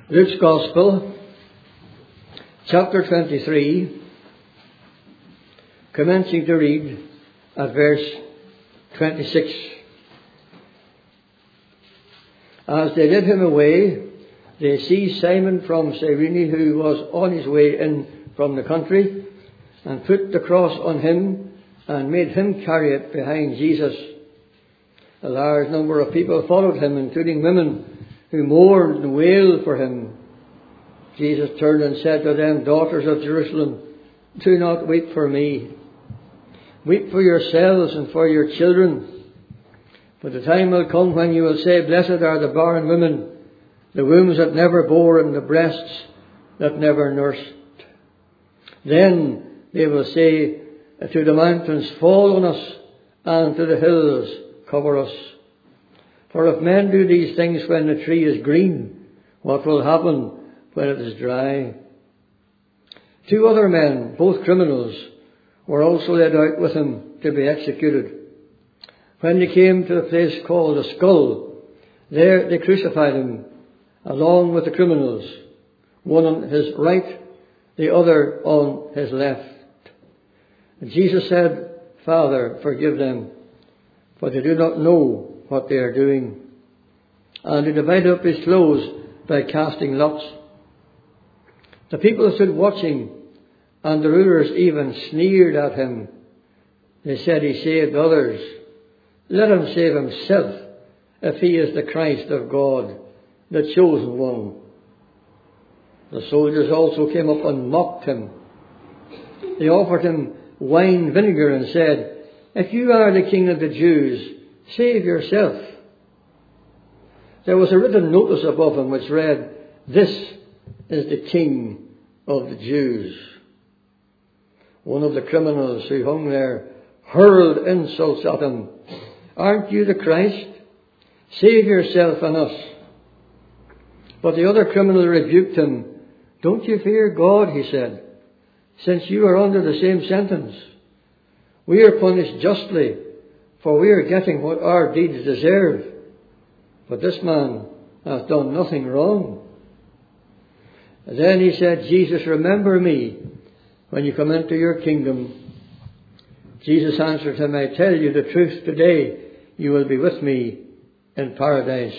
Luke's Gospel, chapter 23, commencing to read at verse 26. As they led him away, they seized Simon from Cyrene, who was on his way in from the country, and put the cross on him and made him carry it behind Jesus. A large number of people followed him, including women who mourned and wailed for him. Jesus turned and said to them, "Daughters of Jerusalem, do not weep for me. Weep for yourselves and for your children. For the time will come when you will say, Blessed are the barren women, the wombs that never bore and the breasts that never nursed. Then they will say to the mountains, Fall on us, and to the hills, cover us. For if men do these things when the tree is green, what will happen when it is dry?" 2 other men, both criminals, were also led out with him to be executed. When they came to the place called the Skull, there they crucified him along with the criminals, one on his right, the other on his left. And Jesus said, "Father, forgive them, for they do not know what they are doing." And he divided up his clothes by casting lots. The people stood watching, and the rulers even sneered at him. They said, "He saved others. Let him save himself, if he is the Christ of God, the chosen one." The soldiers also came up and mocked him. They offered him wine vinegar and said, "If you are the King of the Jews, save yourself." There was a written notice above him which read, "This is the King of the Jews." One of the criminals who hung there hurled insults at him. "Aren't you the Christ? Save yourself and us." But the other criminal rebuked him. "Don't you fear God," he said, "since you are under the same sentence. We are punished justly, for we are getting what our deeds deserve. But this man has done nothing wrong." Then he said, "Jesus, remember me when you come into your kingdom." Jesus answered him, "I tell you the truth, today you will be with me in paradise."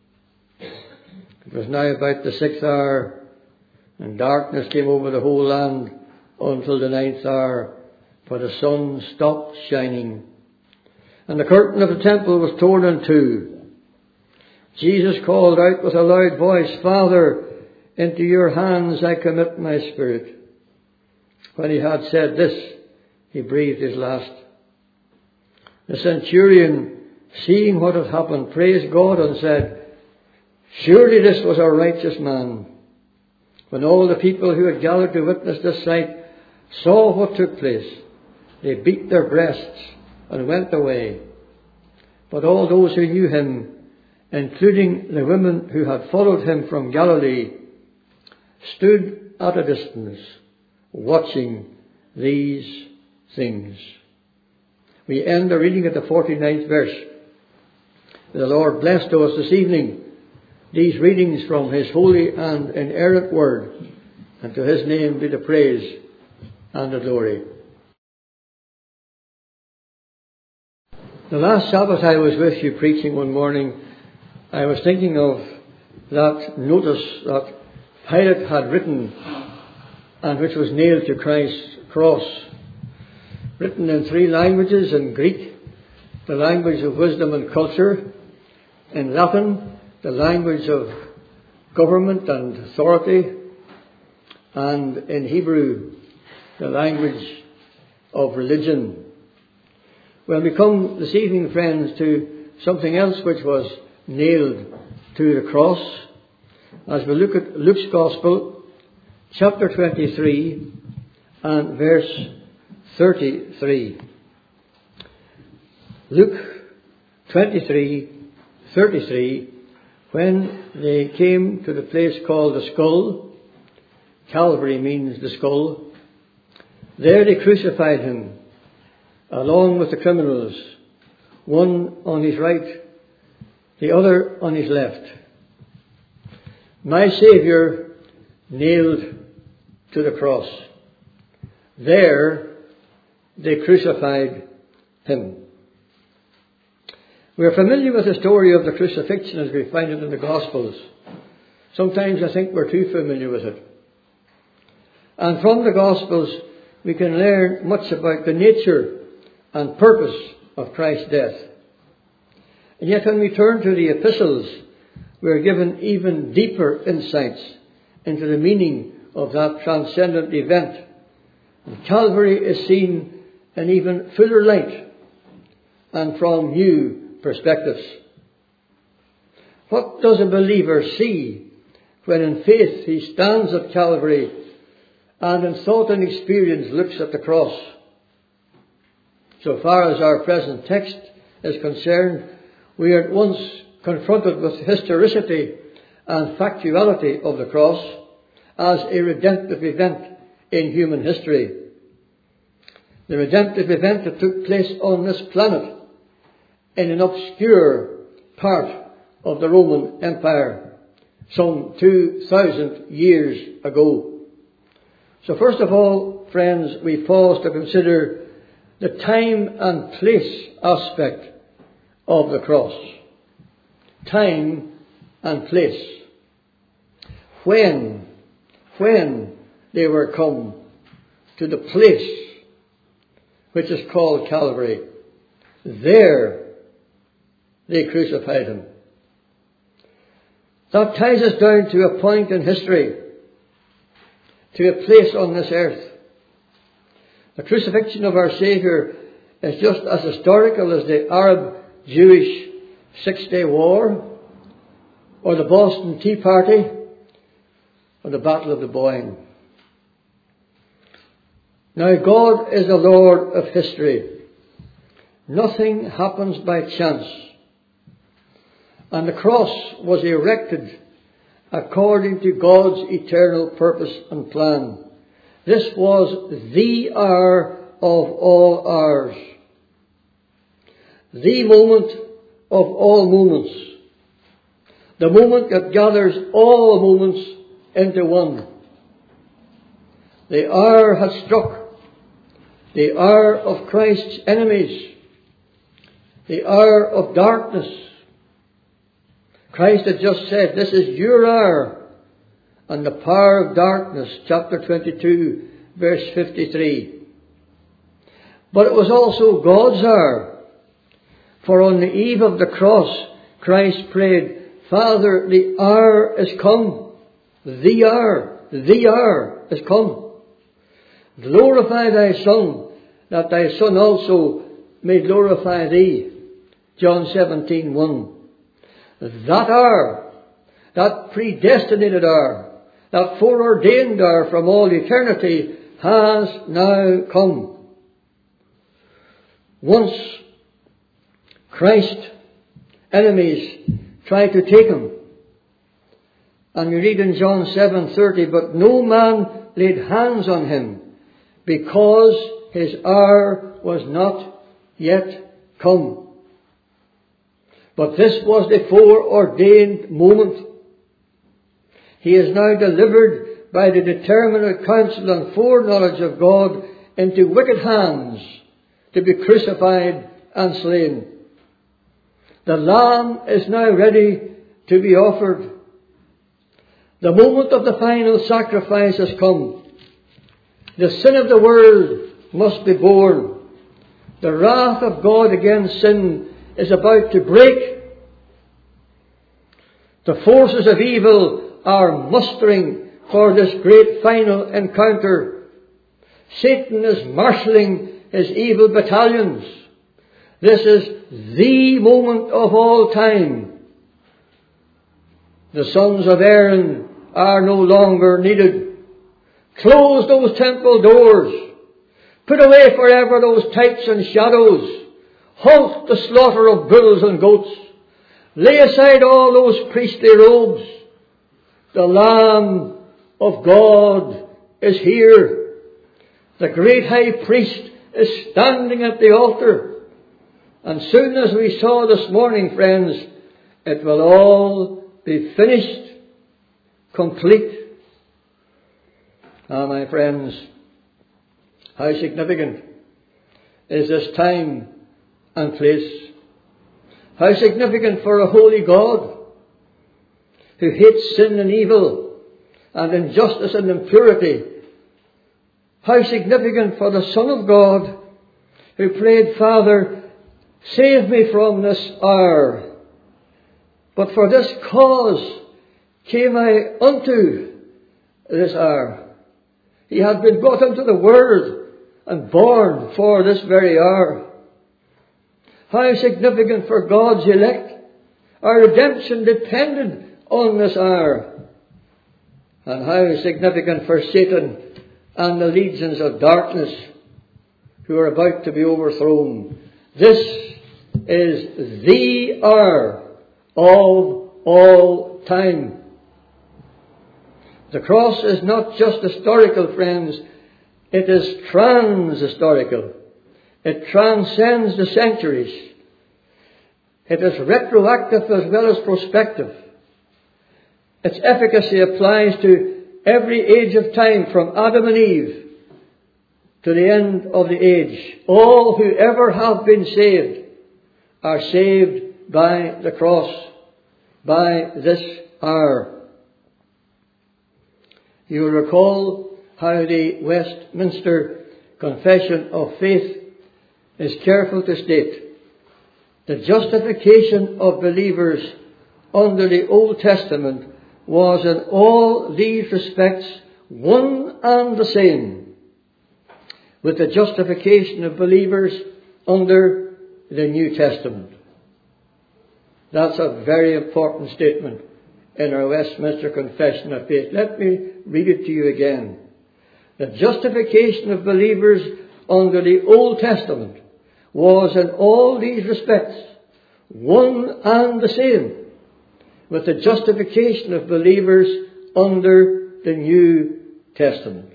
It was now about the 6th hour, and darkness came over the whole land until the 9th hour, for the sun stopped shining, and the curtain of the temple was torn in two. Jesus called out with a loud voice, "Father, into your hands I commit my spirit." When he had said this, he breathed his last. The centurion, seeing what had happened, praised God and said, "Surely this was a righteous man." When all the people who had gathered to witness this sight saw what took place, they beat their breasts and went away. But all those who knew him, including the women who had followed him from Galilee, stood at a distance, watching these things. We end the reading at the 49th verse. The Lord bless to us this evening these readings from His holy and inerrant word, and to His name be the praise and the glory. The last Sabbath I was with you preaching one morning, I was thinking of that notice that Pilate had written and which was nailed to Christ's cross. Written in 3 languages: in Greek, the language of wisdom and culture; in Latin, the language of government and authority; and in Hebrew, the language of religion. Well, we come this evening, friends, to something else which was nailed to the cross, as we look at Luke's Gospel, chapter 23 and verse 33. Luke 23:33. When they came to the place called the Skull, Calvary means the skull, there they crucified him along with the criminals, one on his right, the other on his left. My Saviour nailed to the cross. There they crucified him. We are familiar with the story of the crucifixion as we find it in the Gospels. Sometimes I think we're too familiar with it. And from the Gospels we can learn much about the nature and purpose of Christ's death. And yet when we turn to the epistles, we are given even deeper insights into the meaning of that transcendent event. And Calvary is seen in even fuller light and from new perspectives. What does a believer see when in faith he stands at Calvary and in thought and experience looks at the cross? So far as our present text is concerned, we are at once confronted with the historicity and factuality of the cross as a redemptive event in human history. The redemptive event that took place on this planet in an obscure part of the Roman Empire some 2,000 years ago. So first of all, friends, we pause to consider the time and place aspect of the cross. Time and place. When they were come to the place which is called Calvary, there they crucified him. That ties us down to a point in history, to a place on this earth. The crucifixion of our Saviour is just as historical as the Arab-Jewish Six-Day War, or the Boston Tea Party, or the Battle of the Boyne. Now, God is the Lord of history. Nothing happens by chance. And the cross was erected according to God's eternal purpose and plan. This was the hour of all hours. The moment of all moments. The moment that gathers all moments into one. The hour had struck. The hour of Christ's enemies. The hour of darkness. Christ had just said, this is your hour. And the power of darkness, chapter 22, verse 53. But it was also God's hour. For on the eve of the cross, Christ prayed, Father, the hour is come. The hour is come. Glorify thy Son, that thy Son also may glorify thee. John 17:1. That hour, that predestinated hour, that foreordained hour from all eternity has now come. Once Christ's enemies tried to take him. And we read in John 7:30, but no man laid hands on him because his hour was not yet come. But this was the foreordained moment. He is now delivered by the determinate counsel and foreknowledge of God into wicked hands to be crucified and slain. The Lamb is now ready to be offered. The moment of the final sacrifice has come. The sin of the world must be borne. The wrath of God against sin is about to break. The forces of evil are mustering for this great final encounter. Satan is marshalling his evil battalions. This is the moment of all time. The sons of Aaron are no longer needed. Close those temple doors. Put away forever those types and shadows. Halt the slaughter of bulls and goats. Lay aside all those priestly robes. The Lamb of God is here. The great high priest is standing at the altar. And soon as we saw this morning, friends, it will all be finished. complete. Ah, my friends, how significant is this time and place? How significant for a holy God who hates sin and evil and injustice and impurity. How significant for the Son of God who prayed, Father, save me from this hour. But for this cause came I unto this hour. He had been brought into the world and born for this very hour. How significant for God's elect. Our redemption depended on this hour. And how significant for Satan and the legions of darkness who are about to be overthrown. This is the hour of all time. The cross is not just historical, friends. It is trans-historical. It transcends the centuries. It is retroactive as well as prospective. Its efficacy applies to every age of time from Adam and Eve to the end of the age. All who ever have been saved are saved by the cross, by this hour. You will recall how the Westminster Confession of Faith is careful to state the justification of believers under the Old Testament was in all these respects one and the same with the justification of believers under the New Testament. That's a very important statement in our Westminster Confession of Faith. Let me read it to you again. The justification of believers under the Old Testament was in all these respects one and the same with the justification of believers under the New Testament.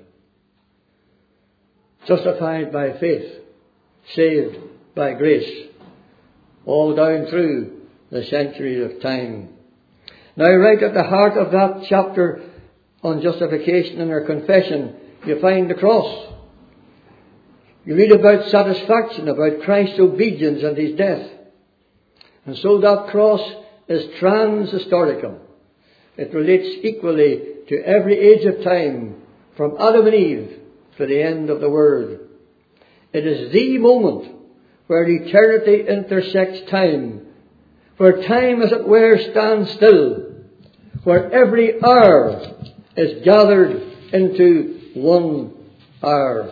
Justified by faith, saved by grace, all down through the centuries of time. Now, right at the heart of that chapter on justification in our confession, you find the cross. You read about satisfaction, about Christ's obedience and his death. And so that cross is trans-historical. It relates equally to every age of time, from Adam and Eve to the end of the world. It is the moment where eternity intersects time, where time, as it were, stands still, where every hour is gathered into one hour.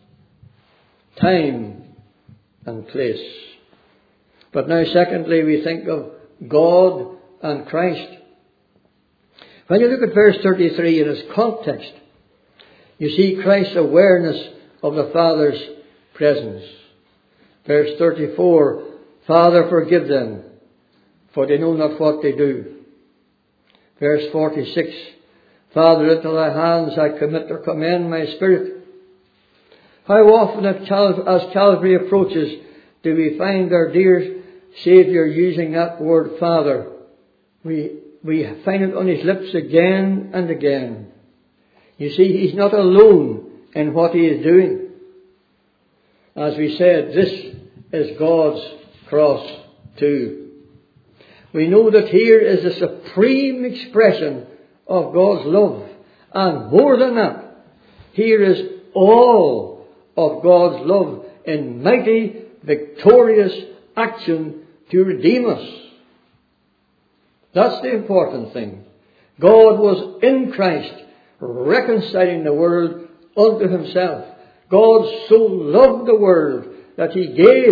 Time and place. But now, secondly, we think of God and Christ. When you look at verse 33 in its context, you see Christ's awareness of the Father's presence. Verse 34, Father, forgive them, for they know not what they do. Verse 46, Father, into thy hands I commit or commend my spirit. How often as Calvary approaches do we find our dear Saviour using that word Father? We find it on his lips again and again. You see, he's not alone in what he is doing. As we said, this is God's cross too. We know that here is the supreme expression of God's love. And more than that, here is all of God's love in mighty, victorious action to redeem us. That's the important thing. God was in Christ, reconciling the world unto himself. God so loved the world that he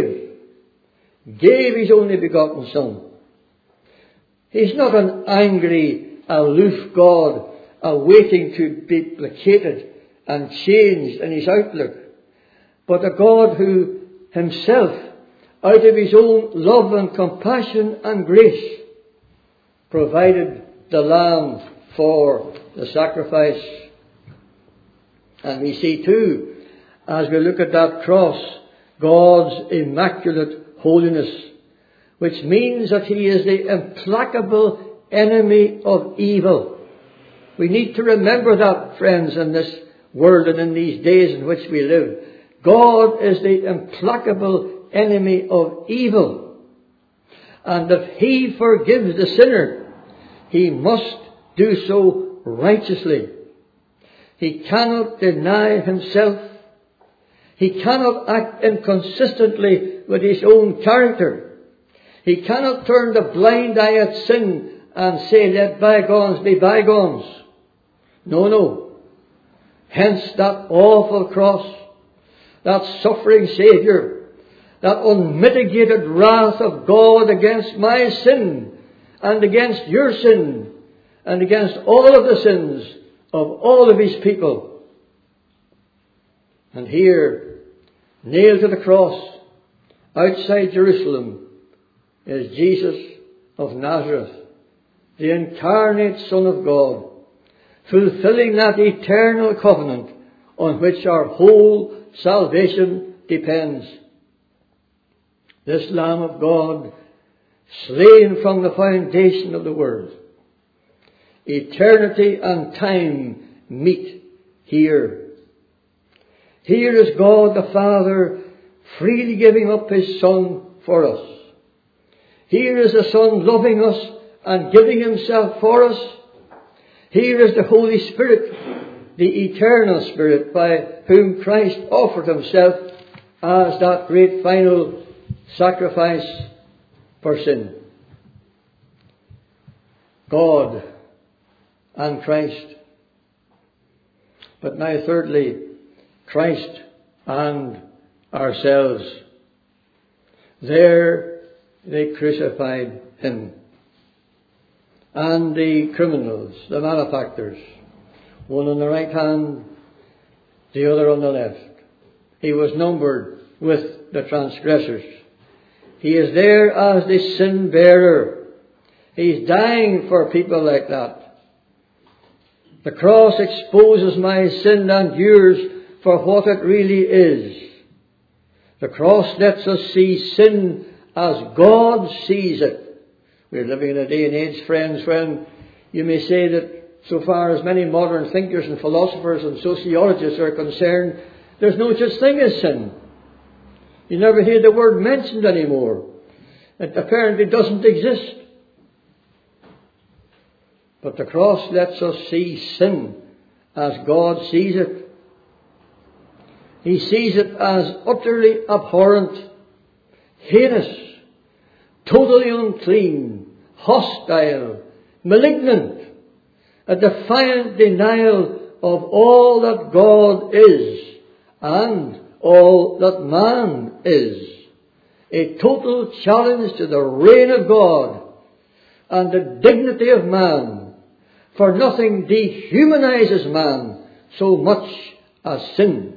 gave his only begotten Son. He's not an angry, aloof God awaiting to be placated and changed in his outlook, but a God who himself, out of his own love and compassion and grace, provided the lamb for the sacrifice. And we see too, as we look at that cross, God's immaculate holiness, which means that he is the implacable enemy of evil. We need to remember that, friends, in this world and in these days in which we live. God is the implacable enemy of evil. And if He forgives the sinner, He must do so righteously. He cannot deny Himself. He cannot act inconsistently with His own character. He cannot turn the blind eye at sin and say, let bygones be bygones. No. Hence that awful cross, that suffering Saviour, that unmitigated wrath of God against my sin and against your sin and against all of the sins of all of His people. And here, nailed to the cross, outside Jerusalem, is Jesus of Nazareth, the incarnate Son of God, fulfilling that eternal covenant on which our whole salvation depends. This Lamb of God, slain from the foundation of the world. Eternity and time meet here. Here is God the Father freely giving up His Son for us. Here is the Son loving us and giving Himself for us. Here is the Holy Spirit, the eternal Spirit, by whom Christ offered Himself as that great final sacrifice for sin. God and Christ. But now thirdly, Christ and ourselves. There they crucified Him. And the criminals, the malefactors, one on the right hand, the other on the left. He was numbered with the transgressors. He is there as the sin bearer. He's dying for people like that. The cross exposes my sin and yours for what it really is. The cross lets us see sin as God sees it. We're living in a day and age, friends, when you may say that so far as many modern thinkers and philosophers and sociologists are concerned, there's no such thing as sin. You never hear the word mentioned anymore. It apparently doesn't exist. But the cross lets us see sin as God sees it. He sees it as utterly abhorrent, heinous, totally unclean, hostile, malignant, a defiant denial of all that God is and all that man is. A total challenge to the reign of God and the dignity of man, for nothing dehumanizes man so much as sin.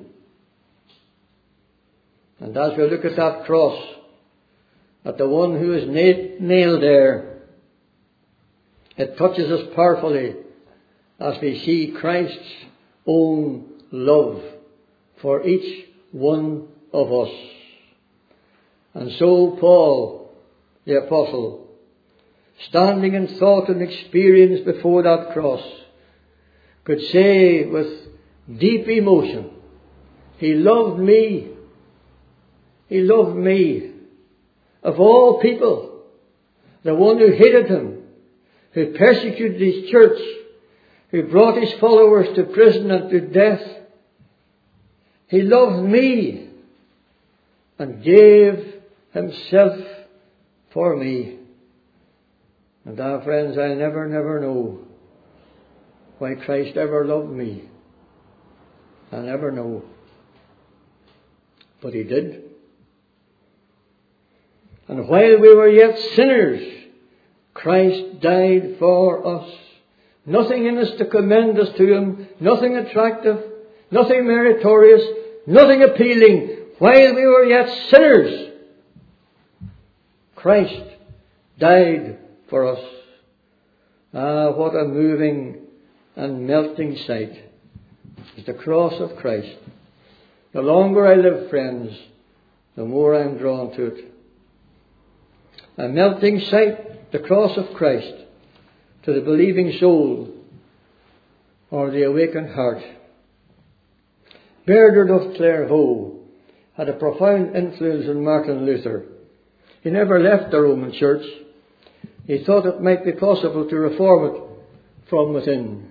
And as we look at that cross, at the one who is nailed there, it touches us powerfully as we see Christ's own love for each one of us. And so Paul, the apostle, standing in thought and experience before that cross, could say with deep emotion, He loved me. He loved me. Of all people, the one who hated Him, who persecuted His church, who brought His followers to prison and to death. He loved me and gave Himself for me. And now, friends, I never know why Christ ever loved me. I never know. But He did. And while we were yet sinners, Christ died for us. Nothing in us to commend us to Him, nothing attractive, nothing meritorious, nothing appealing. While we were yet sinners, Christ died for us. Ah, what a moving and melting sight is the cross of Christ. The longer I live, friends, the more I am drawn to it. A melting sight, the cross of Christ, to the believing soul. or the awakened heart. Bernard of Clairvaux had a profound influence on Martin Luther. He never left the Roman Church. He thought it might be possible to reform it from within.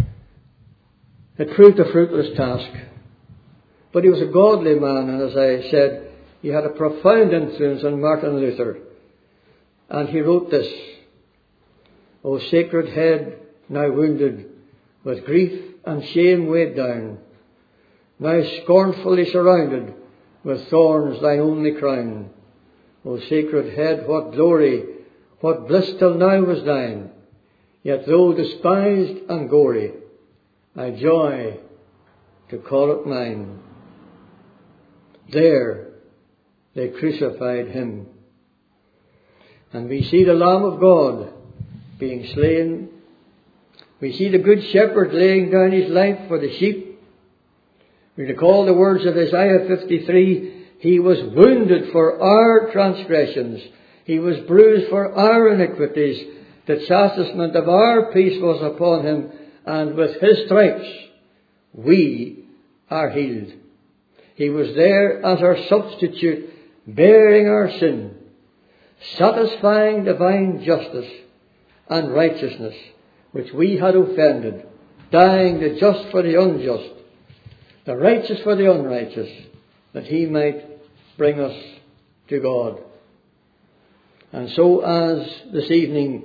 It proved a fruitless task. But he was a godly man, and as I said, he had a profound influence on Martin Luther. And he wrote this: O sacred head, now wounded, with grief and shame weighed down, now scornfully surrounded with thorns thine only crown. O sacred head, what glory, what bliss till now was thine, yet though despised and gory, I joy to call it mine. There they crucified him. And we see the Lamb of God being slain. We see the Good Shepherd laying down his life for the sheep. We recall the words of Isaiah 53, he was wounded for our transgressions. He was bruised for our iniquities. The chastisement of our peace was upon him, and with his stripes we are healed. He was there as our substitute, bearing our sin, satisfying divine justice and righteousness, which we had offended, dying the just for the unjust, the righteous for the unrighteous, that he might bring us to God. And so as this evening,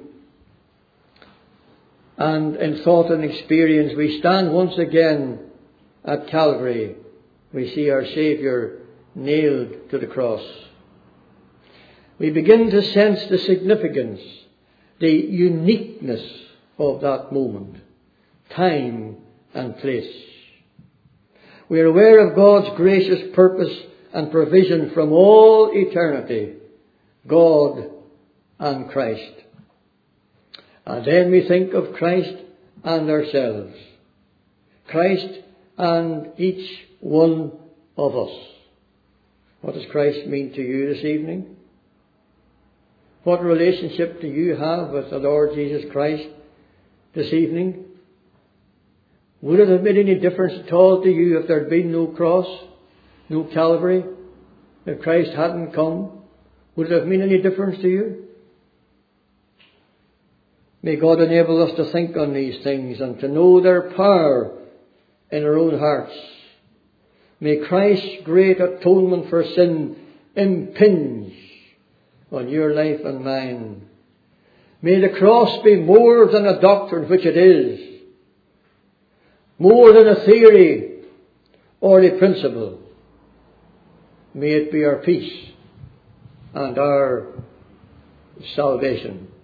and in thought and experience, we stand once again at Calvary, we see our Saviour nailed to the cross. We begin to sense the significance, the uniqueness of that moment, time and place. We are aware of God's gracious purpose and provision from all eternity, God and Christ. And then we think of Christ and ourselves, Christ and each one of us. What does Christ mean to you this evening? What relationship do you have with the Lord Jesus Christ this evening? Would it have made any difference at all to you if there had been no cross, no Calvary, if Christ hadn't come? Would it have made any difference to you? May God enable us to think on these things and to know their power in our own hearts. May Christ's great atonement for sin impinge on your life and mine. May the cross be more than a doctrine, which it is, more than a theory or a principle. May it be our peace and our salvation.